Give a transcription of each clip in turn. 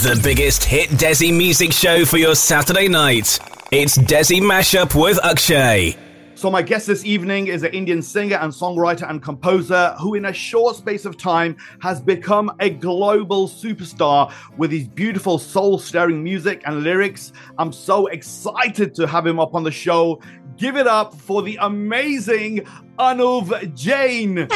The biggest hit Desi music show for your Saturday night. It's Desi Mashup with Akshay. So my guest this evening is an Indian singer and songwriter and composer who in a short space of time has become a global superstar with his beautiful soul-stirring music and lyrics. I'm so excited to have him up on the show. Give it up for the amazing Anuv Jain. Anuv,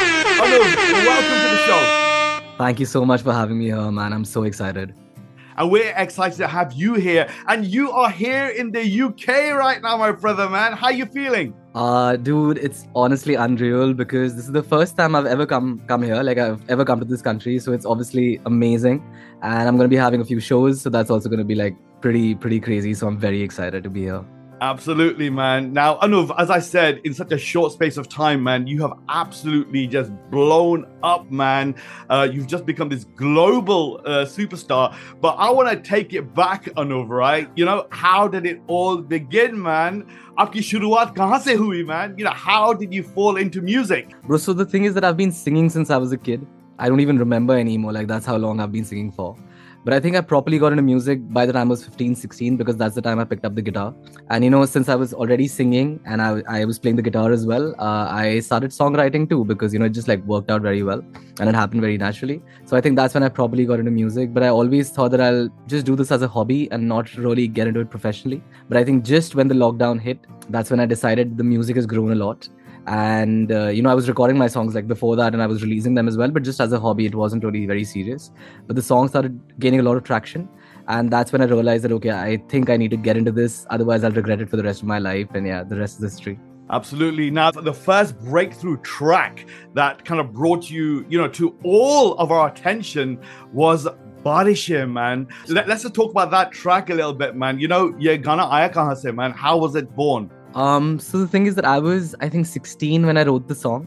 welcome to the show. Thank you so much for having me here, man. I'm so excited. And we're excited to have you here. And you are here in the UK right now, my brother, man. How you feeling? Dude, it's honestly unreal because this is the first time I've ever come here. Like I've ever come to this country. So it's obviously amazing. And I'm going to be having a few shows. So that's also going to be like pretty crazy. So I'm very excited to be here. Absolutely, man. Now, Anuv, as I said, in such a short space of time, man, you have absolutely just blown up, man. You've just become this global superstar. But I want to take it back, Anuv, right? You know, how did it all begin, man? Aapki shuruaat kahan se hui, man? You know, how did you fall into music? Bro, so the thing is that I've been singing since I was a kid. I don't even remember anymore. Like, that's how long I've been singing for. But I think I properly got into music by the time I was 15, 16 because that's the time I picked up the guitar. And, you know, since I was already singing and I was playing the guitar as well, I started songwriting too because, you know, it just like worked out very well and it happened very naturally. So I think that's when I probably got into music. But I always thought that I'll just do this as a hobby and not really get into it professionally. But I think just when the lockdown hit, that's when I decided the music has grown a lot. And, you know, I was recording my songs like before that and I was releasing them as well. But just as a hobby, it wasn't really very serious. But the song started gaining a lot of traction. And that's when I realized that, okay, I think I need to get into this. Otherwise, I'll regret it for the rest of my life. And yeah, the rest is history. Absolutely. Now, the first breakthrough track that kind of brought you, you know, to all of our attention was Barishein, man. Let's just talk about that track a little bit, man. You know, Ye Gana Aaya Kahan Se, man. How was it born? So the thing is that I was, I think, 16 when I wrote the song.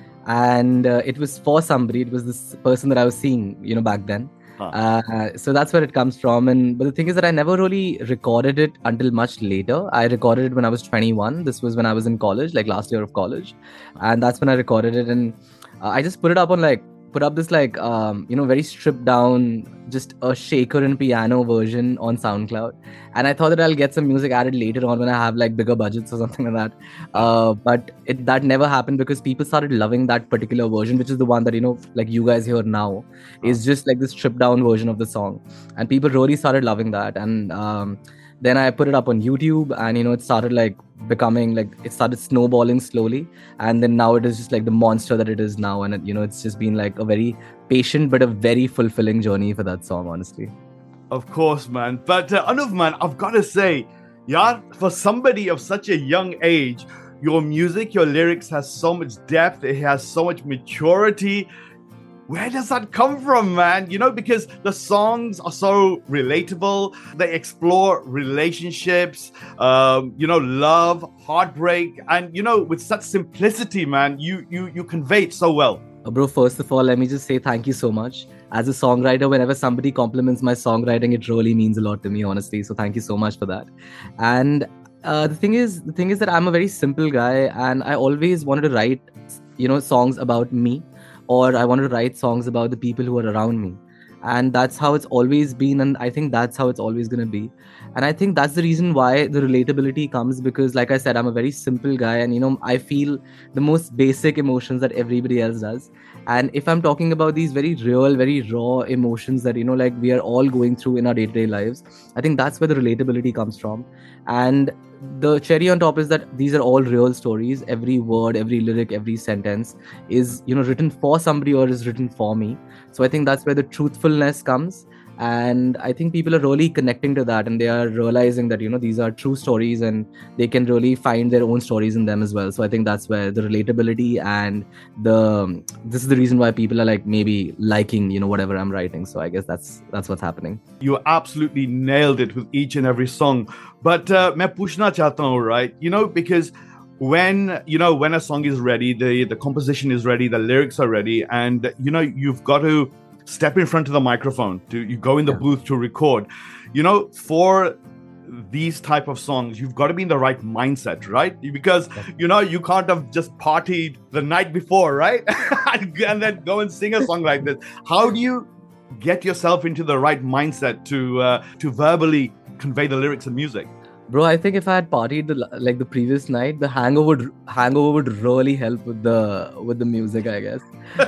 And it was for somebody. It was this person that I was seeing, you know, back then. So that's where it comes from. But the thing is that I never really recorded it until much later. I recorded it when I was 21. This was when I was in college, like last year of college. And that's when I recorded it. And I just put up this like, you know, very stripped down, just a shaker and piano version on SoundCloud. And I thought that I'll get some music added later on when I have like bigger budgets or something like that. But that never happened because people started loving that particular version, which is the one that, you know, like you guys hear now, is just like this stripped down version of the song. And people really started loving that. And then I put it up on YouTube and, you know, it started like becoming like, it started snowballing slowly. And then now it is just like the monster that it is now. And, it, you know, it's just been like a very patient, but a very fulfilling journey for that song, honestly. Of course, man. But Anuv, man, I've got to say, yeah, for somebody of such a young age, your music, your lyrics has so much depth. It has so much maturity. Where does that come from, man? You know, because the songs are so relatable. They explore relationships, you know, love, heartbreak. And, you know, with such simplicity, man, you convey it so well. Bro, first of all, let me just say thank you so much. As a songwriter, whenever somebody compliments my songwriting, it really means a lot to me, honestly. So thank you so much for that. And the thing is that I'm a very simple guy and I always wanted to write, you know, songs about me. Or I wanted to write songs about the people who are around me. And that's how it's always been. And I think that's how it's always going to be. And I think that's the reason why the relatability comes because, like I said, I'm a very simple guy. And, you know, I feel the most basic emotions that everybody else does. And if I'm talking about these very real, very raw emotions that, you know, like we are all going through in our day-to-day lives, I think that's where the relatability comes from. And the cherry on top is that these are all real stories. Every word, every lyric, every sentence is, you know, written for somebody or is written for me. So I think that's where the truthfulness comes. And I think people are really connecting to that and they are realizing that, you know, these are true stories and they can really find their own stories in them as well. So I think that's where the relatability and this is the reason why people are like maybe liking, you know, whatever I'm writing. So I guess that's what's happening. You absolutely nailed it with each and every song. But main puchna chahta hu, right? You know, because when a song is ready, the composition is ready, the lyrics are ready, and, you know, you've got to step in front of the microphone, you go in the booth to record. You know, for these type of songs, you've got to be in the right mindset, right? Because, you know, you can't have just partied the night before, right? And then go and sing a song like this. How do you get yourself into the right mindset to verbally convey the lyrics and music? Bro, I think if I had partied the previous night, the hangover would really help with the music, I guess.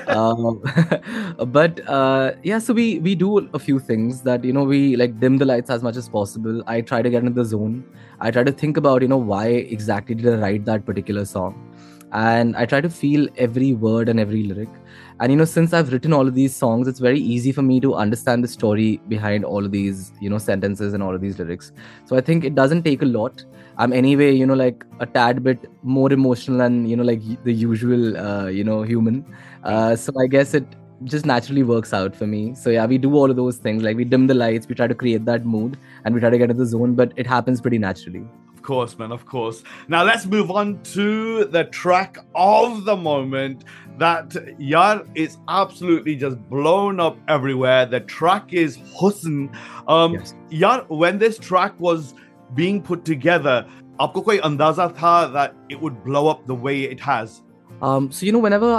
But yeah, so we do a few things that, you know, we like dim the lights as much as possible. I try to get into the zone. I try to think about, you know, why exactly did I write that particular song, and I try to feel every word and every lyric. And, you know, since I've written all of these songs, it's very easy for me to understand the story behind all of these, you know, sentences and all of these lyrics. So I think it doesn't take a lot. I'm anyway, you know, like a tad bit more emotional than, you know, like the usual, you know, human. So I guess it just naturally works out for me. So yeah, we do all of those things. Like we dim the lights, we try to create that mood, and we try to get into the zone, but it happens pretty naturally. Of course, man, of course. Now let's move on to the track of the moment that, yaar, is absolutely just blown up everywhere. The track is Husn. Yes. Yaar, when this track was being put together, aapko koi andaza tha that it would blow up the way it has? So, you know, whenever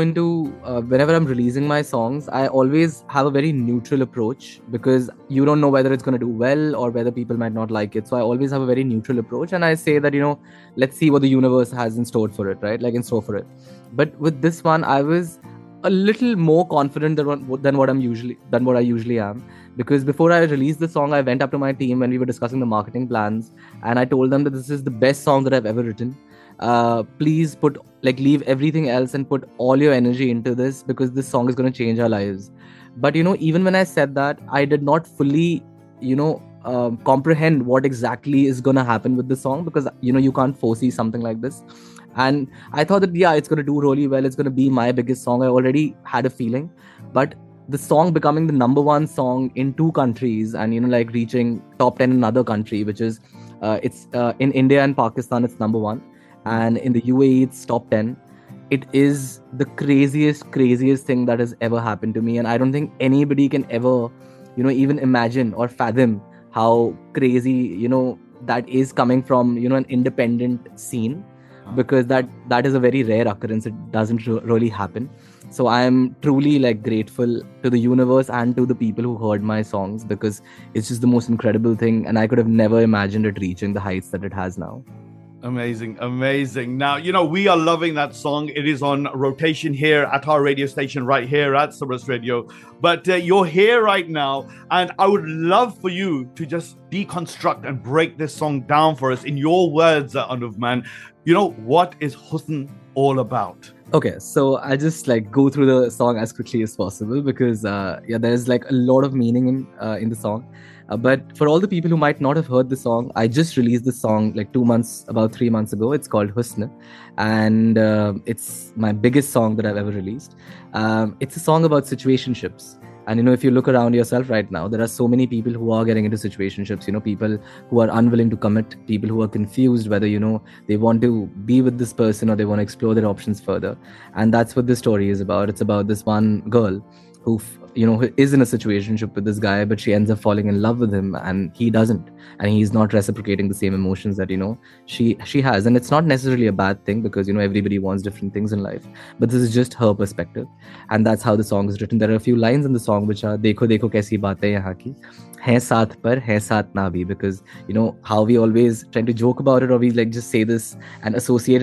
I'm releasing my songs, I always have a very neutral approach, because you don't know whether it's going to do well or whether people might not like it. So I always have a very neutral approach, and I say that, you know, let's see what the universe has in store for it, right? Like in store for it. But with this one, I was a little more confident than what I usually am, because before I released the song, I went up to my team when we were discussing the marketing plans, and I told them that this is the best song that I've ever written. Please leave everything else and put all your energy into this, because this song is going to change our lives. But, you know, even when I said that, I did not fully, you know, comprehend what exactly is going to happen with the song, because, you know, you can't foresee something like this. And I thought that, yeah, it's going to do really well. It's going to be my biggest song. I already had a feeling. But the song becoming the number one song in 2 countries, and, you know, like reaching top 10 in another country, which is, it's in India and Pakistan, it's number 1. And in the UAE, it's top 10. It is the craziest thing that has ever happened to me. And I don't think anybody can ever, you know, even imagine or fathom how crazy, you know, that is coming from, you know, an independent scene, because that is a very rare occurrence. It doesn't really happen. So I am truly like grateful to the universe and to the people who heard my songs, because it's just the most incredible thing. And I could have never imagined it reaching the heights that it has now. Amazing. Now, you know, we are loving that song. It is on rotation here at our radio station right here at Sabras Radio. But you're here right now, and I would love for you to just deconstruct and break this song down for us in your words, Anuv, man. You know, what is Husn all about? Okay, so I'll just like go through the song as quickly as possible, because there's like a lot of meaning in the song. But for all the people who might not have heard the song, I just released this song like about 3 months ago. It's called Husn, and it's my biggest song that I've ever released. It's a song about situationships. And, you know, if you look around yourself right now, there are so many people who are getting into situationships, you know, people who are unwilling to commit, people who are confused whether, you know, they want to be with this person or they want to explore their options further. And that's what this story is about. It's about this one girl who is in a situationship with this guy, but she ends up falling in love with him, and he doesn't, and he's not reciprocating the same emotions that, you know, she has. And it's not necessarily a bad thing, because, you know, everybody wants different things in life, but this is just her perspective, and that's how the song is written. There are a few lines in the song which are dekho kaisi baatein yahan ki hain saath par hain saath na bhi, because, you know, how we always tend to joke about it, or we like just say this and associate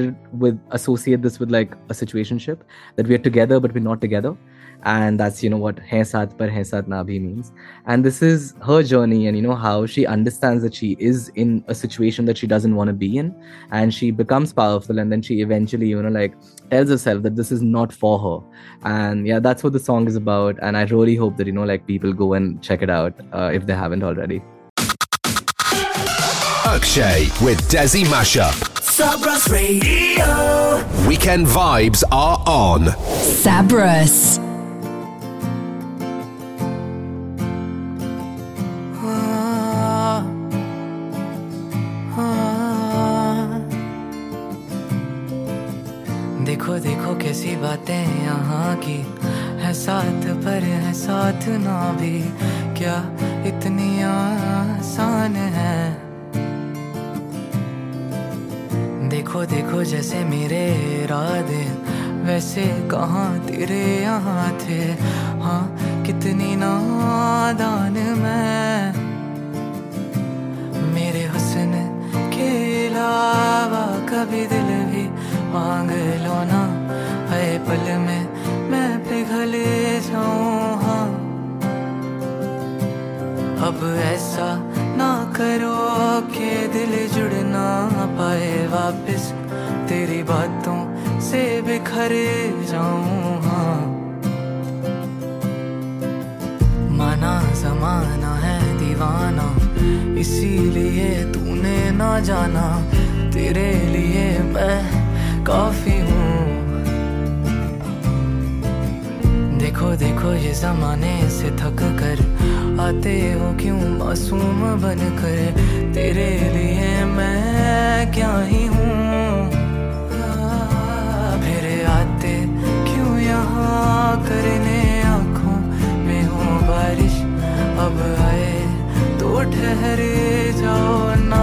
this with like a situationship, that we are together but we're not together. And that's, you know, what hain saath par hain saath na bhi means. And this is her journey, and, you know, how she understands that she is in a situation that she doesn't want to be in, and she becomes powerful, and then she eventually, you know, like tells herself that this is not for her. And yeah, that's what the song is about. And I really hope that, you know, like people go and check it out if they haven't already. Akshay with Desi Mashup. Sabras Radio. Weekend vibes are on. Sabras. देखो देखो कैसी बातें यहाँ की है, साथ पर है साथ ना भी, क्या इतनी आसान है। देखो देखो जैसे मेरे इरादे वैसे कहाँ तेरे यहाँ थे, हाँ कितनी नादान मैं, मेरे हुस्न के अलावा कभी दिल भी मांग लो ना, है पल में मैं पिघल जाऊं। हाँ अब ऐसा ना करो कि दिल जुड़ ना पाए वापस, तेरी बातों से बिखर जाऊं। हाँ माना ज़माना है दीवाना, इसीलिए तूने ना जाना, तेरे लिए मैं काफी हूँ। देखो देखो ये ज़माने से थक कर आते हो क्यों मासूम बनकर, तेरे लिए मैं क्या ही हूँ। फिर आते क्यों यहाँ करने आँखों में हो बारिश, अब आए तो ठहर जाओ ना,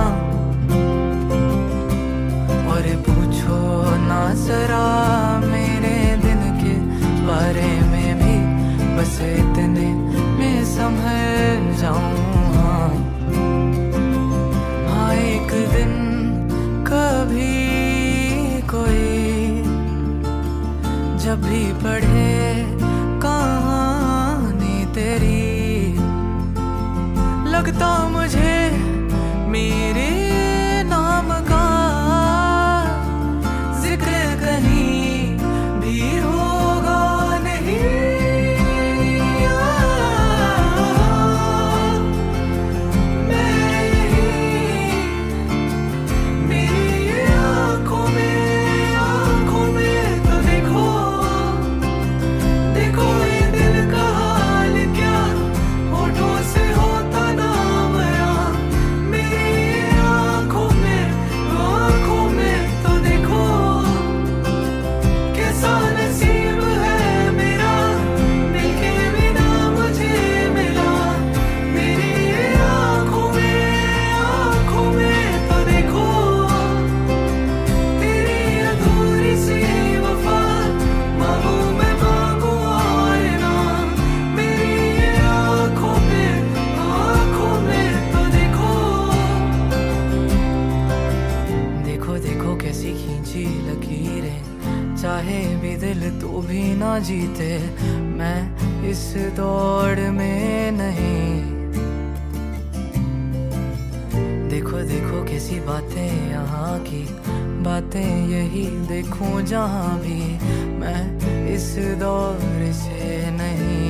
और पूछो ना जरा मेरे दिन के बारे में भी, बस इतने में संभल जाऊं। हाँ एक दिन कभी कोई जब भी पढ़े कहानी तेरी, लगता मुझे मेरे नाम का जिक्र कहीं भी होगा नहीं। जीते मैं इस दौड़ में नहीं, देखो देखो कैसी बातें यहाँ की, बातें यही देखूं जहाँ भी, मैं इस दौर से नहीं।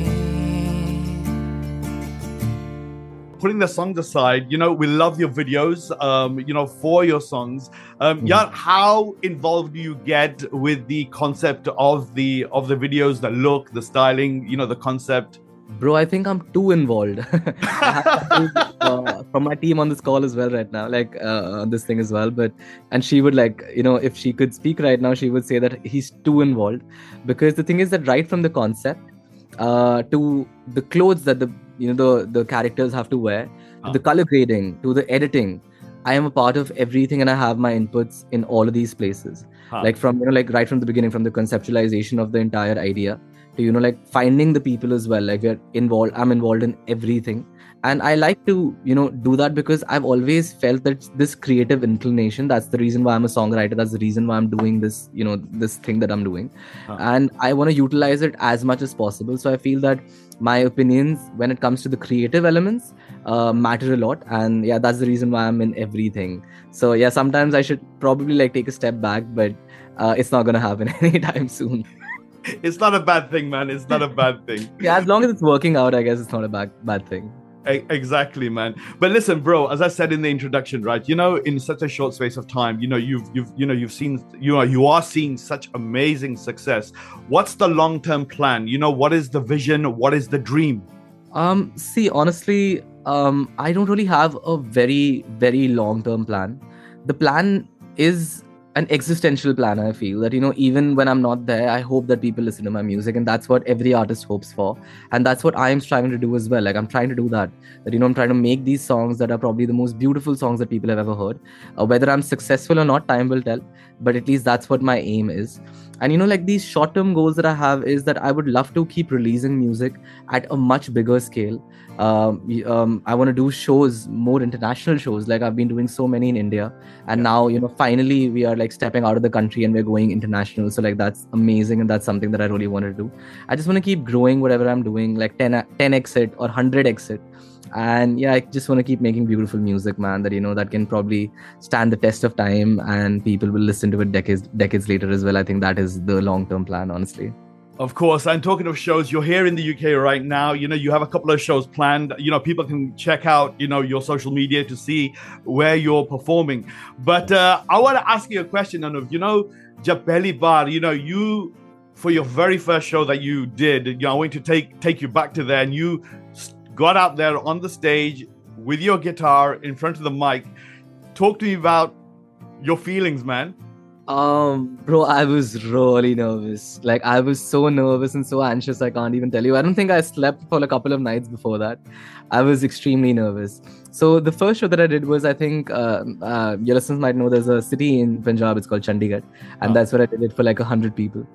Putting the songs aside, you know, we love your videos, you know, for your songs. Yeah, how involved do you get with the concept of the videos, the look, the styling, you know, the concept? Bro, I think I'm too involved. I have from my team on this call as well right now, like on this thing as well. And she would like, you know, if she could speak right now, she would say that he's too involved, because the thing is that right from the concept to the clothes that the characters have to wear, to the color grading, to the editing, I am a part of everything, and I have my inputs in all of these places. Like from, you know, like right from the beginning, from the conceptualization of the entire idea to, you know, like finding the people as well. Like I'm involved in everything. And I like to, you know, do that because I've always felt that this creative inclination, that's the reason why I'm a songwriter. That's the reason why I'm doing this, you know, this thing that I'm doing. And I want to utilize it as much as possible. So I feel that my opinions when it comes to the creative elements matter a lot. And yeah, that's the reason why I'm in everything. So yeah, sometimes I should probably like take a step back, but it's not going to happen anytime soon. It's not a bad thing, man. It's not a bad thing. Yeah, as long as it's working out, I guess it's not a bad thing. Exactly, man. But listen, bro, as I said in the introduction, right, you know, in such a short space of time, you know, you are seeing such amazing success. What's the long-term plan? You know, what is the vision? What is the dream? See, honestly, I don't really have a very, very long-term plan. The plan is an existential plan. I feel that, you know, even when I'm not there, I hope that people listen to my music, and that's what every artist hopes for, and that's what I'm striving to do as well. Like, I'm trying to do that, you know, I'm trying to make these songs that are probably the most beautiful songs that people have ever heard. Whether I'm successful or not, time will tell, but at least that's what my aim is. And like these short-term goals that I have is that I would love to keep releasing music at a much bigger scale. I want to do shows, more international shows. Like I've been doing so many in India, and now finally we are like stepping out of the country and we're going international. So like that's amazing, and that's something that I really want to do. I just want to keep growing whatever I'm doing, like 10x it or 100x it. And yeah, I just want to keep making beautiful music, man, that that can probably stand the test of time and people will listen to it decades later as well. I think that is the long-term plan, honestly. Of course. And talking of shows, you're here in the UK right now. You have a couple of shows planned. People can check out, your social media to see where you're performing. But I want to ask you a question, Anuv. Jab pehli baar, you, for your very first show that you did, I want to take you back to there, and you got out there on the stage with your guitar in front of the mic. Talk to me about your feelings, man. Bro, I was really nervous. Like I was so nervous and so anxious, I can't even tell you. I don't think I slept for a couple of nights before that. I was extremely nervous. So the first show that I did was, I think your listeners might know, there's a city in Punjab, it's called Chandigarh, and that's where I did it for like 100 people.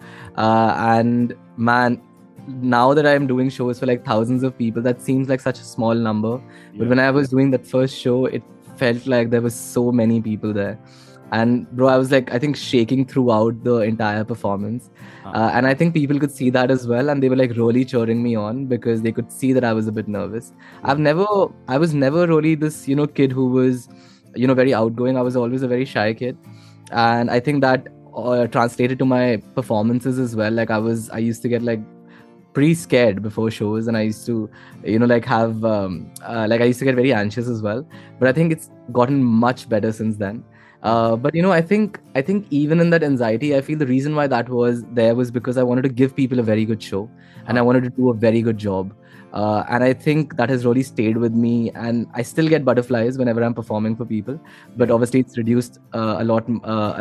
And man, now that I'm doing shows for like thousands of people, that seems like such a small number. Yeah. But when I was doing that first show, it felt like there was so many people there. And bro, I was like, I think shaking throughout the entire performance. And I think people could see that as well. And they were like really cheering me on because they could see that I was a bit nervous. I was never really this, kid who was, very outgoing. I was always a very shy kid. And I think that translated to my performances as well. Like I used to get like pretty scared before shows, and I used to I used to get very anxious as well, but I think it's gotten much better since then. But I think even in that anxiety, I feel the reason why that was there was because I wanted to give people a very good show, and I wanted to do a very good job. And I think that has really stayed with me, and I still get butterflies whenever I'm performing for people, but obviously it's reduced a lot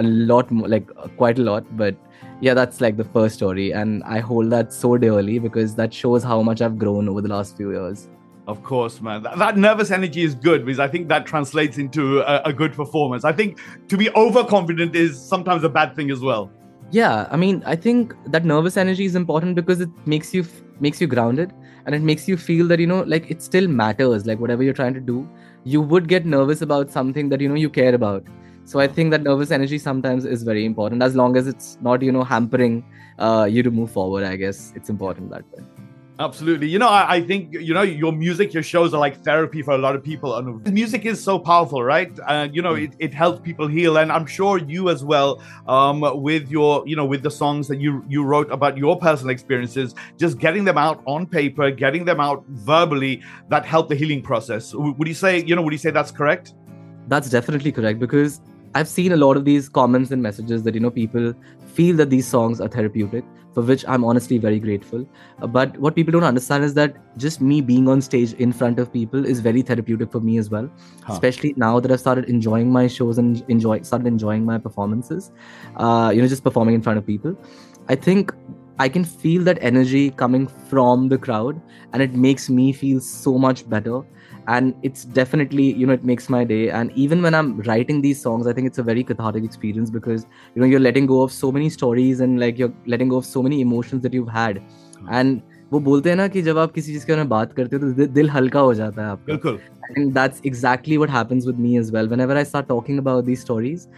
more, like quite a lot. But yeah, that's like the first story, and I hold that so dearly because that shows how much I've grown over the last few years. Of course, man. That nervous energy is good because I think that translates into a good performance. I think to be overconfident is sometimes a bad thing as well. Yeah, I mean, I think that nervous energy is important because it makes you grounded, and it makes you feel that, like it still matters, like whatever you're trying to do. You would get nervous about something that, you care about. So I think that nervous energy sometimes is very important, as long as it's not, hampering you to move forward. I guess it's important that way. Absolutely. I think, your music, your shows are like therapy for a lot of people. And music is so powerful, right? And, it helps people heal. And I'm sure you as well, with your, with the songs that you wrote about your personal experiences, just getting them out on paper, getting them out verbally, that helped the healing process. Would you say that's correct? That's definitely correct, because I've seen a lot of these comments and messages that, people feel that these songs are therapeutic, for which I'm honestly very grateful. But what people don't understand is that just me being on stage in front of people is very therapeutic for me as well. Especially now that I've started enjoying my shows and started enjoying my performances, just performing in front of people. I think I can feel that energy coming from the crowd, and it makes me feel so much better. And it's definitely, it makes my day. And even when I'm writing these songs, I think it's a very cathartic experience because, you're letting go of so many stories and like you're letting go of so many emotions that you've had. And वो बोलते हैं ना कि जब आप किसी चीज के बारे में बात करते हो तो दिल हल्का हो जाता है आपका. बिल्कुल. And that's exactly what happens with me as well. Whenever I start talking about these stories,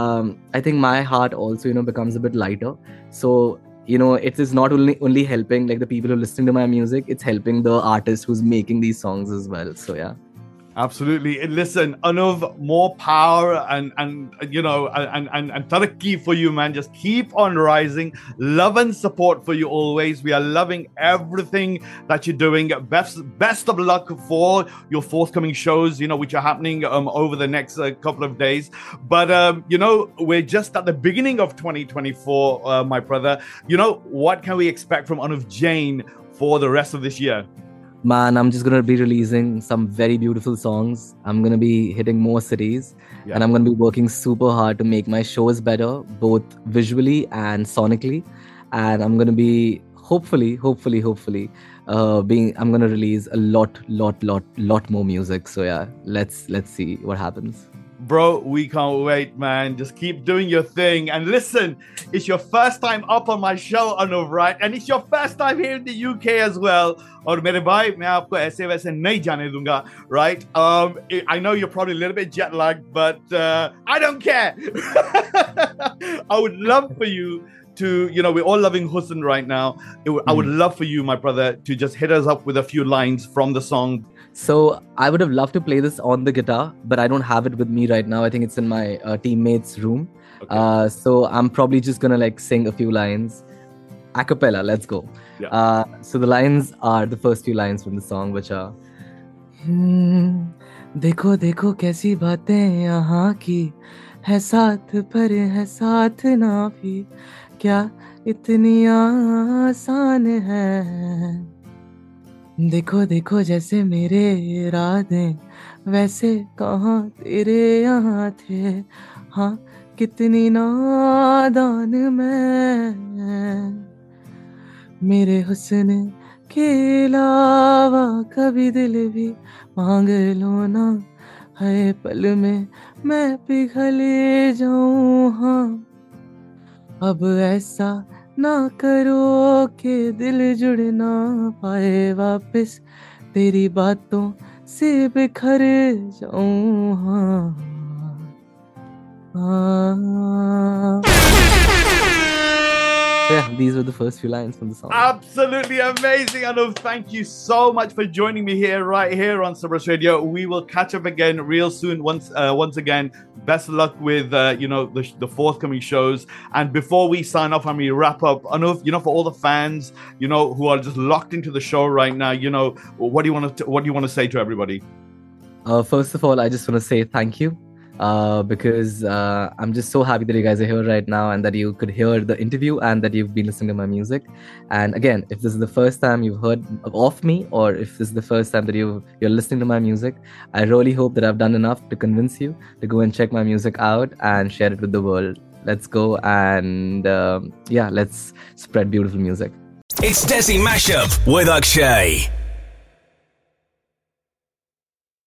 I think my heart also, becomes a bit lighter. So, it is not only helping like the people who are listening to my music, it's helping the artist who's making these songs as well. So yeah. Absolutely. And listen, Anuv, more power and tarakki for you, man. Just keep on rising. Love and support for you always. We are loving everything that you're doing. Best of luck for your forthcoming shows, which are happening over the next couple of days. But, we're just at the beginning of 2024, my brother. What can we expect from Anuv Jain for the rest of this year? Man, I'm just going to be releasing some very beautiful songs. I'm going to be hitting more cities, and I'm going to be working super hard to make my shows better, both visually and sonically. And I'm going to be hopefully, I'm going to release a lot more music. So yeah, let's see what happens. Bro, we can't wait, man. Just keep doing your thing. And listen, it's your first time up on my show, Anuv, right? And it's your first time here in the UK as well. और मेरे भाई मैं आपको ऐसे वैसे नहीं जाने दूंगा, right? I know you're probably a little bit jet lagged, but I don't care. I would love for you to, we're all loving Husn right now. I would love for you, my brother, to just hit us up with a few lines from the song. So I would have loved to play this on the guitar, but I don't have it with me right now. I think it's in my teammate's room. Okay. So I'm probably just gonna like sing a few lines. A cappella, let's go. Yeah. So the lines are the first few lines from the song, which are देखो देखो कैसी बातें यहाँ की है साथ पर है साथ ना भी क्या इतनी आसान है देखो देखो जैसे मेरे इरादे वैसे कहाँ तेरे यहाँ थे हाँ कितनी नादान मैं मेरे हुस्न के अलावा कभी दिल भी मांग लो ना है पल में मैं पिघल जाऊं हाँ अब ऐसा ना करो कि दिल जुड़ ना पाए वापस तेरी बातों से बिखर जाऊं हाँ Yeah, these were the first few lines from the song. Absolutely amazing, Anuv. Thank you so much for joining me right here on Sabras Radio. We will catch up again real soon. Once again, best of luck with the forthcoming shows. And before we sign off and we wrap up, Anuv, for all the fans, who are just locked into the show right now, what do you want to say to everybody? First of all, I just want to say thank you. Because I'm just so happy that you guys are here right now and that you could hear the interview and that you've been listening to my music. And again, if this is the first time you've heard of me or if this is the first time that you're listening to my music, I really hope that I've done enough to convince you to go and check my music out and share it with the world. Let's go and let's spread beautiful music. It's Desi Mashup with Akshay.